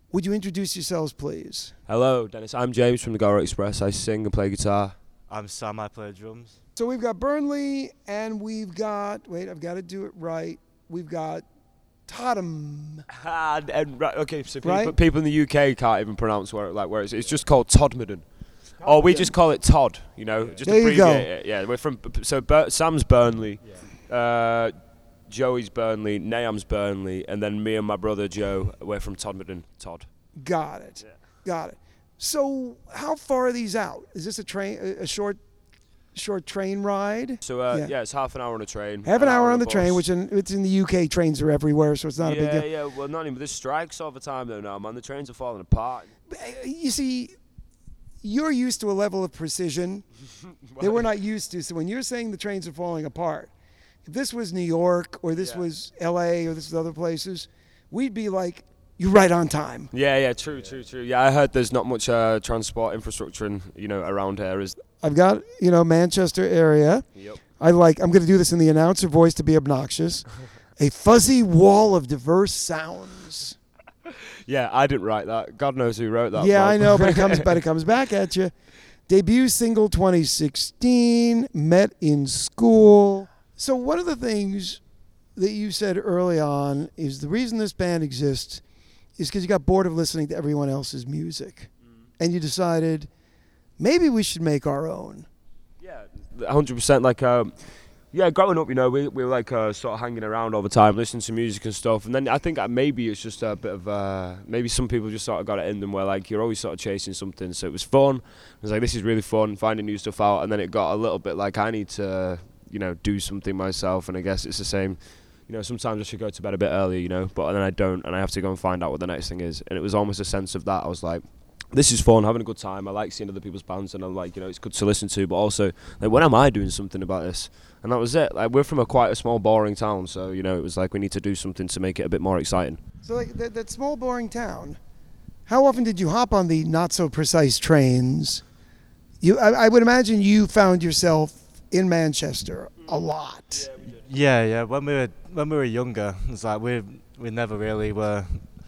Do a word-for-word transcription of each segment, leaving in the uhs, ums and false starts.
Would you introduce yourselves, please? Hello, Dennis. I'm James from the Garo Express. I sing and play guitar. I'm Sam. I play drums. So we've got Burnley, and we've got, wait, I've got to do it right. We've got Tottenham. and, and, right, okay, so people, Right? people in the U K can't even pronounce where, like, where it's, it's just called Todmorden. Or we just call it Todd, you know, just There you go. abbreviate it. Yeah, we're from, so Bur- Sam's Burnley, uh, Joey's Burnley, Naam's Burnley, and then me and my brother Joe, we're from Todmorden, Todd. Got it. Yeah. Got it. So how far are these out? Is this a train, a, a short, short train ride? So, uh, Yeah. yeah. it's half an hour on a train. Half an hour on the bus. train, which in, it's in the U K, trains are everywhere, so it's not yeah, a big deal. Yeah, well, not even, there's strikes all the time though now, man. The trains are falling apart. But, uh, You see, you're used to a level of precision that we're not used to. So when you're saying the trains are falling apart, if this was New York or this Yeah. was L A or this was other places, we'd be like, you're right on time. Yeah, yeah, true, true, true. Yeah, I heard there's not much uh, transport infrastructure in, you know, around here. Is I've got, you know, Manchester area. Yep. I like, I'm going to do this in the announcer voice to be obnoxious. A fuzzy wall of diverse sounds. Yeah, I didn't write that. God knows who wrote that. Yeah, Bob. I know, but it comes, but it comes back at you. Debut single twenty sixteen, met in school. So one of the things that you said early on is the reason this band exists is because you got bored of listening to everyone else's music. Mm. And you decided, maybe we should make our own. Yeah, one hundred percent. Like, um, yeah, growing up, you know, we we were like uh, sort of hanging around all the time, listening to music and stuff. And then I think that maybe it's just a bit of uh, maybe some people just sort of got it in them where like you're always sort of chasing something. So it was fun. It was like, this is really fun, finding new stuff out. And then it got a little bit like I need to, you know, do something myself. And I guess it's the same. You know, sometimes I should go to bed a bit earlier, you know, but then I don't, and I have to go and find out what the next thing is. And it was almost a sense of that. I was like, this is fun, having a good time. I like seeing other people's bands, and I'm like, you know, it's good to listen to, but also, like, when am I doing something about this? And that was it. Like, we're from a quite a small, boring town, so, you know, it was like we need to do something to make it a bit more exciting. So like that, that small, boring town, how often did you hop on the not-so-precise trains? You, I, I would imagine you found yourself in Manchester a lot. Yeah, yeah. When we were when we were younger, it's like we we never really were,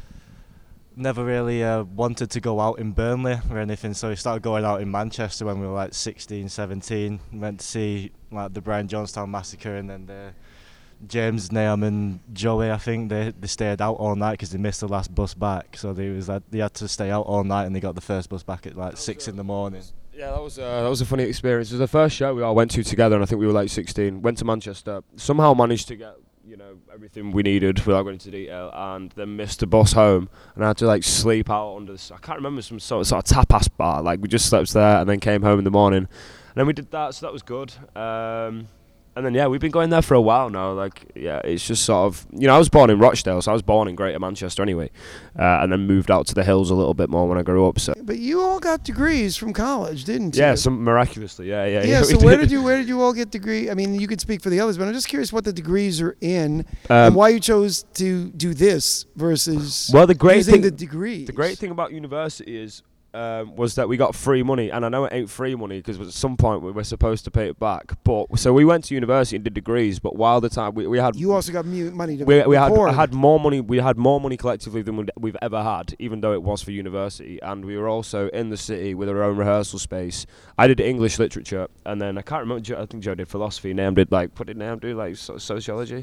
never really uh, wanted to go out in Burnley or anything. So we started going out in Manchester when we were like sixteen, seventeen. Went to see like the Brian Jonestown Massacre, and then the James, Naam, and Joey. I think they they stayed out all night because they missed the last bus back. So they was like they had to stay out all night, and they got the first bus back at like six in the morning. Yeah, that was uh, that was a funny experience. It was the first show we all went to together, and I think we were like sixteen. Went to Manchester, somehow managed to get, you know, everything we needed without going into detail, and then missed the bus home, and I had to like sleep out under this, I can't remember, some sort of, sort of tapas bar. Like we just slept there and then came home in the morning, and then we did that, so that was good. Um, and then yeah, we've been going there for a while now. Like yeah, it's just sort of, you know, I was born in Rochdale, so I was born in Greater Manchester anyway, uh, and then moved out to the hills a little bit more when I grew up. So But you all got degrees from college, didn't you? yeah, some miraculously, yeah, yeah. Yeah, we so where did you where did you all get degree? I mean, you could speak for the others, but I'm just curious what the degrees are in and Um, why you chose to do this versus Well, the great using thing, the degrees. the great thing about university is um, was that we got free money, and I know it ain't free money because at some point we were supposed to pay it back. But so we went to university and did degrees, but while the time we, we had You also got mu- money to we, we had record. had more money. We had more money collectively than we'd- we've ever had, even though it was for university. And we were also in the city with our own rehearsal space. I did English literature, and then I can't remember. Jo- I think Joe did philosophy. Naam did like what did Naam do like so- sociology.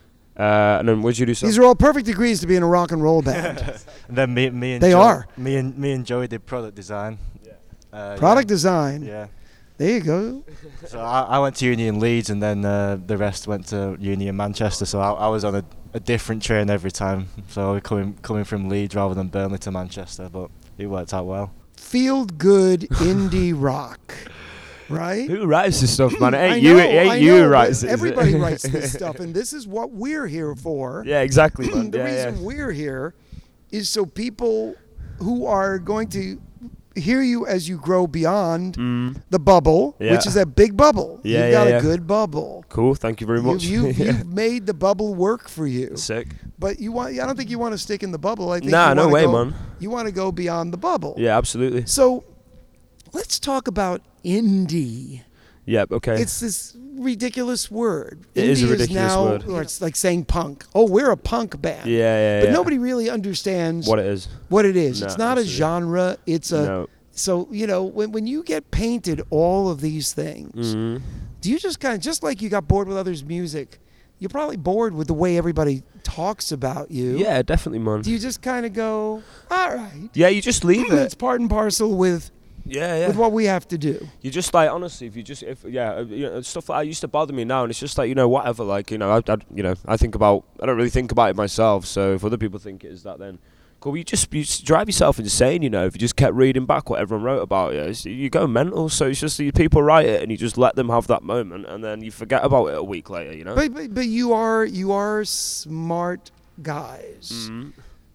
Uh, and then what did you do? These are all perfect degrees to be in a rock and roll band. And then me, me and They Jo- are. me and me and Joey did product design. Uh, Product design. Yeah. There you go. So I, I went to uni in Leeds, and then uh, the rest went to uni in Manchester. So I, I was on a, a different train every time. So we're coming coming from Leeds rather than Burnley to Manchester, but it worked out well. Feel good indie rock. Right? Who writes this stuff, man? It ain't I you. know, It ain't I you know, who but writes it. is Everybody it? writes this stuff, and this is what we're here for. Yeah, exactly, man. The yeah, reason yeah. we're here is so people who are going to hear you as you grow beyond Mm. the bubble, Yeah. which is a big bubble. Yeah, You've got yeah, a yeah. good bubble. Cool. Thank you very much. You, you've, you've made the bubble work for you. Sick. But you want, I don't think you want to stick in the bubble. I think Nah, you no wanna way, go, man. You want to go beyond the bubble. Yeah, absolutely. So let's talk about indie. Yep. Okay. It's this ridiculous word. It Indie is a ridiculous now, word. Or it's like saying punk. Oh, we're a punk band. yeah, yeah, But yeah. nobody really understands What it is. what it is. No, it's not a absolutely. genre. It's a No. so you know when when you get painted all of these things, Mhm. do you just kind of just like you got bored with others' music? You're probably bored with the way everybody talks about you. Yeah, definitely, man. Do you just kind of go, all right? Yeah, you just leave It's it. part and parcel with Yeah, yeah. with what we have to do. You just like honestly, if you just if yeah, uh, you know, stuff like that used to bother me now, and it's just like you know whatever. Like you know, I, I you know I think about I don't really think about it myself. So if other people think it is that, then cool. You just you just drive yourself insane. You know, if you just kept reading back what everyone wrote about you, it's, you go mental. So it's just the people write it, and you just let them have that moment, and then you forget about it a week later. You know. But, but but you are you are smart guys. Mhm.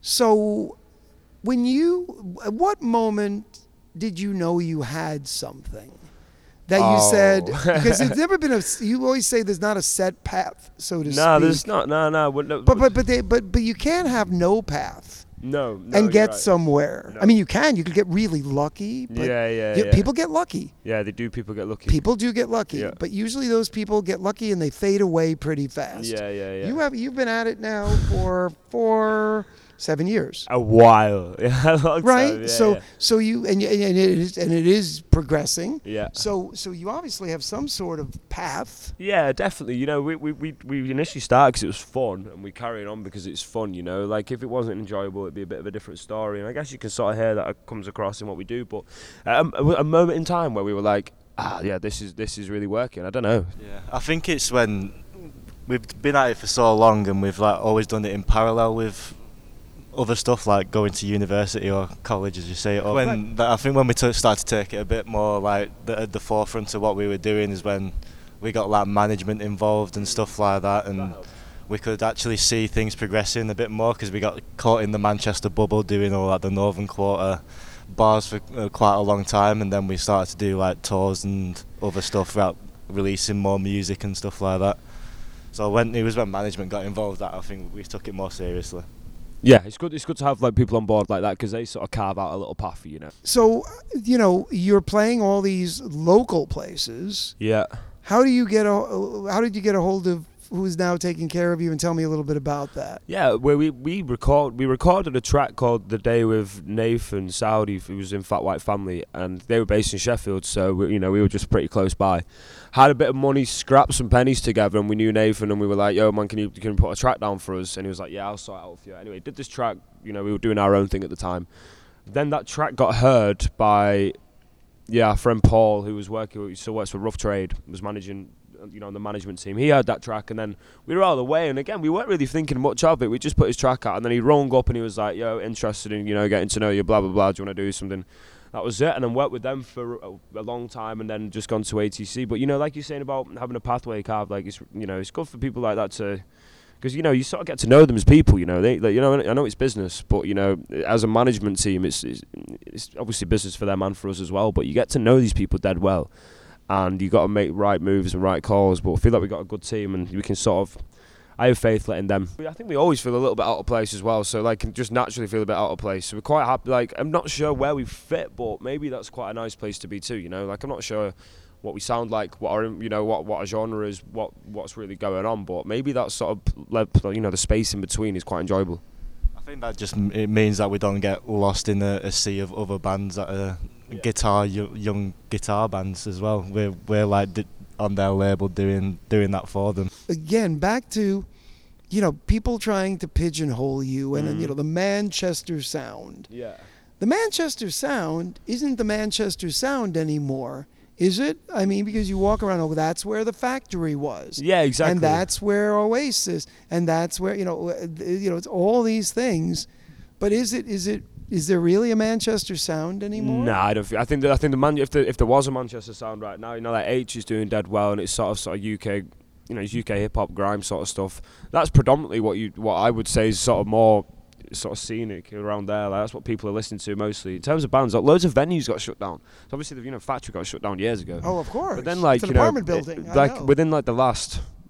So when you at what moment did you know you had something that you Oh. said because it's never been a you always say there's not a set path so to speak. No, there's not. No, no. well, no But but but they, but but you can't have no path no, no. and you're get right. somewhere. No. I mean, you can. You could get really lucky. But Yeah, yeah, you- yeah. People get lucky. Yeah, they do. People get lucky. People do get lucky, Yeah. but usually those people get lucky and they fade away pretty fast. Yeah, yeah, yeah. You have you've been at it now for for seven years, a while. Yeah, a long right? time, yeah, so yeah. so you and, you- and it is and it is progressing. Yeah. So so you obviously have some sort of path. Yeah, definitely. You know, we we, we, we initially started because it was fun, and we carried on because it's fun. You know, like if it wasn't enjoyable, it'd be a bit of a different story. And I guess you can sort of hear that comes across in what we do. But um, a, a moment in time where we were like, ah, yeah, this is this is really working. I don't know. Yeah, I think it's when we've been at it for so long and we've like always done it in parallel with other stuff like going to university or college, as you say. Or when that, I think when we t- started to take it a bit more like the, at the forefront of what we were doing is when we got like management involved and stuff like that, and we could actually see things progressing a bit more because we got caught in the Manchester bubble doing all like the Northern Quarter bars for uh, quite a long time, and then we started to do like tours and other stuff throughout releasing more music and stuff like that. So when it was when management got involved that I think we took it more seriously. Yeah, it's good. It's good to have like people on board like that because they sort of carve out a little path for you, you know. So you know you're playing all these local places. Yeah. How do you get a how did you get a hold of who's now taking care of you, and tell me a little bit about that? Yeah, where we we record we recorded a track called "The Day" with Nathan Saudi, who was in Fat White Family, and they were based in Sheffield, so we, you know we were just pretty close by. Had a bit of money, scrapped some pennies together, and we knew Nathan, and we were like, "Yo, man, can you can you put a track down for us?" And he was like, "Yeah, I'll sort it out for you." Anyway, did this track. You know, we were doing our own thing at the time. Then that track got heard by, yeah, our friend Paul, who was working, he still works for Rough Trade, was managing. You know, on the management team, he heard that track, and then we were out of the way. And again, we weren't really thinking much of it. We just put his track out, and then he rung up and he was like, "Yo, interested in you know getting to know you, blah blah blah. Do you want to do something?" That was it, and then worked with them for a, a long time, and then just gone to A T C. But you know, like you're saying about having a pathway carved, like it's you know, it's good for people like that to, because you know, you sort of get to know them as people. You know, they, like, you know, I know it's business, but you know, as a management team, it's, it's it's obviously business for them and for us as well. But you get to know these people dead well. And you got to make right moves and right calls. But I feel like we got a good team, and we can sort of. I have faith letting them. I think we always feel a little bit out of place as well. So like, just naturally feel a bit out of place. So we're quite happy. Like, I'm not sure where we fit, but maybe that's quite a nice place to be too. You know, like I'm not sure what we sound like, what our, you know, what what our genre is, what what's really going on. But maybe that sort of, you know, the space in between is quite enjoyable. I think that just it means that we don't get lost in a, a sea of other bands that are yeah. guitar young guitar bands as well. We're we're like di- on their label doing doing that for them. Again, back to, you know, people trying to pigeonhole you, and, Mm. and you know the Manchester sound. Yeah. The Manchester sound isn't the Manchester sound anymore, is it? I mean, because you walk around, oh, that's where the factory was. Yeah, exactly. And that's where Oasis, and that's where, you know, uh, you know, it's all these things. But is it, is it, is there really a Manchester sound anymore? Nah, I don't. Feel, I think that I think the man. If the, if there was a Manchester sound right now, you know, like H is doing dead well, and it's sort of sort of U K, you know, it's U K hip hop grime sort of stuff. That's predominantly what you what I would say is sort of more sort of scenic around there. Like that's what people are listening to mostly. In terms of bands, like, loads of venues got shut down. So obviously, the you know factory got shut down years ago. Oh, of course. But then, like it's an you know, apartment building. it- I like know. within like the last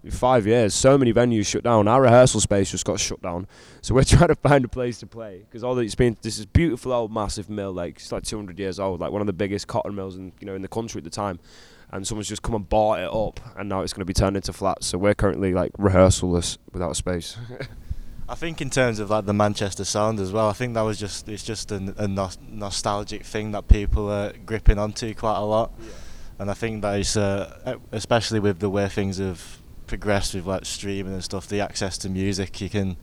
five years, so many venues shut down. Our rehearsal space just got shut down, so we're trying to find a place to play because all the, it's been this is beautiful old massive mill, like it's like two hundred years old, like one of the biggest cotton mills in you know in the country at the time, and someone's just come and bought it up, and now it's going to be turned into flats. So we're currently like rehearsalless without a space. I think in terms of like the Manchester sound as well, I think that was just it's just a, a nos- nostalgic thing that people are gripping onto quite a lot, yeah. And I think that is uh, especially with the way things have progressed with like streaming and stuff, the access to music, you can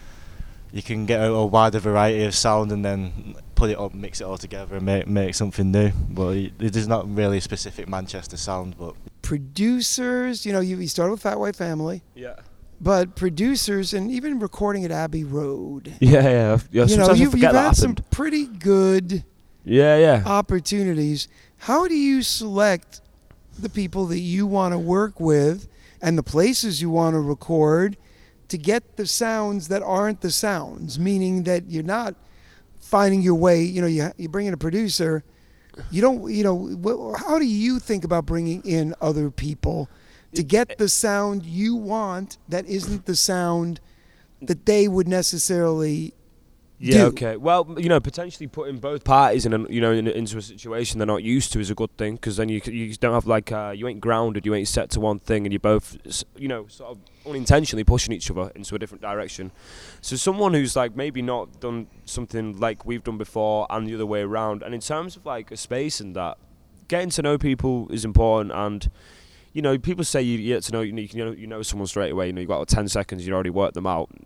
you can get a, a wider variety of sound and then put it up, mix it all together and make make something new. But it is not really a specific Manchester sound. But producers, you know, you, you started with Fat White Family. Yeah. But producers and even recording at Abbey Road. Yeah, yeah. yeah you know, you've, you've had happened. some pretty good yeah, yeah. opportunities. How do you select the people that you want to work with and the places you want to record to get the sounds that aren't the sounds? Meaning that you're not finding your way, you know, you, you bring in a producer, you don't, you know, how do you think about bringing in other people to get the sound you want that isn't the sound that they would necessarily yeah, do? Okay. Well, you know, potentially putting both parties in, a, you know, in, into a situation they're not used to is a good thing, because then you you don't have like uh, you ain't grounded, you ain't set to one thing, and you're both, you know, sort of unintentionally pushing each other into a different direction. So someone who's like maybe not done something like we've done before, and the other way around. And in terms of like a space and that, getting to know people is important. And you know, people say you get to know you know, you know you know someone straight away. You know, you got ten seconds, you already worked them out.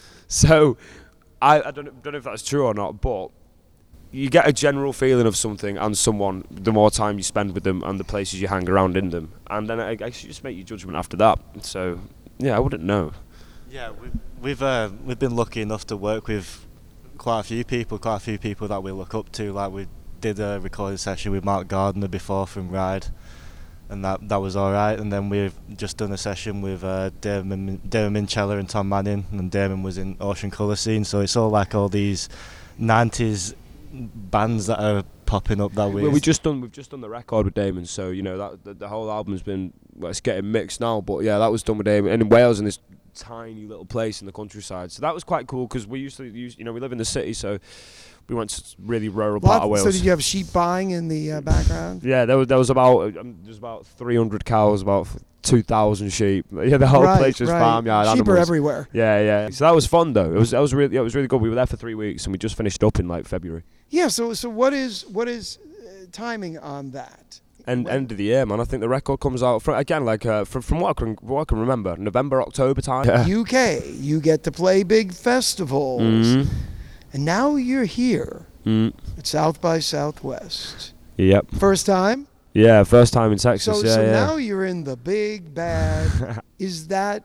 So, I, I don't don't know if that's true or not, but you get a general feeling of something and someone the more time you spend with them and the places you hang around in them, and then I guess you just make your judgment after that. So, yeah, I wouldn't know. Yeah, we've we've, uh, we've been lucky enough to work with quite a few people, quite a few people that we look up to. Like we did a recording session with Mark Gardner before from Ride. And that that was all right. And then we've just done a session with uh, Damon, Damon Minchella and Tom Manning, and Damon was in Ocean Colour Scene. So it's all like all these nineties bands that are popping up that way. Well, we just done we've just done the record with Damon, so you know that the, the whole album's been well, it's getting mixed now. But yeah, that was done with Damon, and in Wales, in this tiny little place in the countryside. So that was quite cool because we used to use you know we live in the city, so. We went to really rural Lot, part of Wales. So did you have sheep buying in the uh, background? Yeah, there was there was about um, there was about three hundred cows, about two thousand sheep. Yeah, the whole right, place was right. farmyard Sheep animals. are everywhere. Yeah, yeah. So that was fun though. It was that was really yeah, it was really good. We were there for three weeks and we just finished up in like February. Yeah. So so what is what is uh, timing on that? End end of the year, man. I think the record comes out from, again like uh, from from what I can what I can remember, November October time. Yeah. U K, you get to play big festivals, Mm-hmm. and now you're here. Mm. At South by Southwest. Yep. First time? Yeah, first time in Texas. So, yeah, so yeah. now you're in the big bad. Is that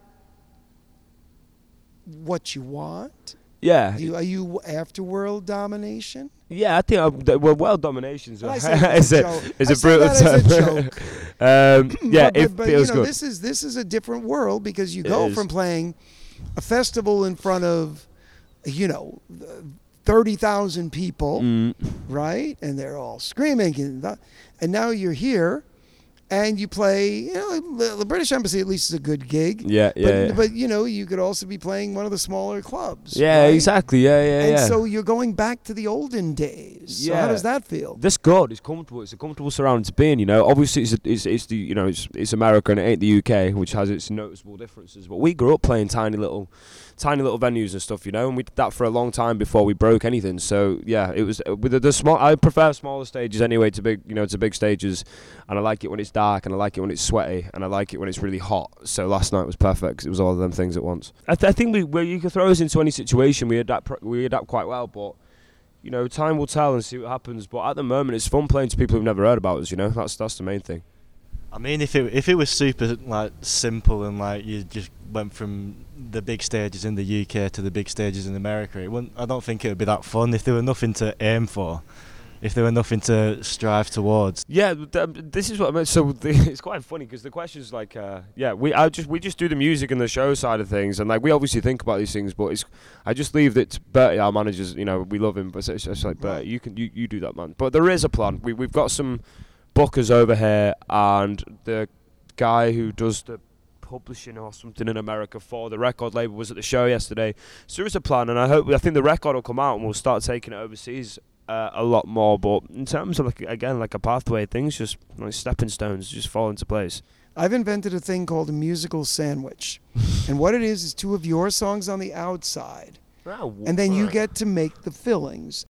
what you want? Yeah. Do you, are you after world domination? Yeah, I think I'm, th- well, world domination's Well, I a, say that is as a a, joke. is I a say brutal that as a term. joke. um, yeah, but, it but, but, feels you know, good. This is this is a different world because you It go is. from playing a festival in front of, you know, thirty thousand people, Mm. right? And they're all screaming, and, that, and now you're here, and you play. You know, the, the British Embassy at least is a good gig. Yeah, yeah. But, yeah. but you know, you could also be playing one of the smaller clubs. Yeah, right? exactly. Yeah, yeah, And yeah. so you're going back to the olden days. So how Yeah. does that feel? This good. It's comfortable. It's a comfortable surrounding to be in. You know, obviously it's, a, it's it's the you know it's it's America and it ain't the U K, which has its noticeable differences. But we grew up playing tiny little, tiny little venues and stuff. You know, and we did that for a long time before we broke anything. So yeah, it was uh, with the, the small. I prefer smaller stages anyway to big you know to big stages, and I like it when it's dark and I like it when it's sweaty and I like it when it's really hot. So last night was perfect 'cause it was all of them things at once. I, th- I think we where you can throw us into any situation, we adapt pr- we adapt quite well, but. You know, time will tell and see what happens. But at the moment, it's fun playing to people who've never heard about us. You know, that's that's the main thing. I mean, if it if it was super like simple and like you just went from the big stages in the U K to the big stages in America, it wouldn't. I don't think it would be that fun if there were nothing to aim for, if there were nothing to strive towards. Yeah, th- this is what I meant. So the, it's quite funny because the question's like, uh, yeah, we I just we just do the music and the show side of things, and like we obviously think about these things, but it's I just leave it to Bertie, our managers. You know, we love him, but it's just like Bertie, you can you, you do that, man. But there is a plan. We we've got some bookers over here, and the guy who does the publishing or something in America for the record label. Was at the show yesterday. So there is a plan, and I hope I think the record will come out and we'll start taking it overseas uh, a lot more. But in terms of like again like a pathway, things just like stepping stones just fall into place. I've invented a thing called a musical sandwich, and what it is is two of your songs on the outside, Oh, and then you get to make the fillings.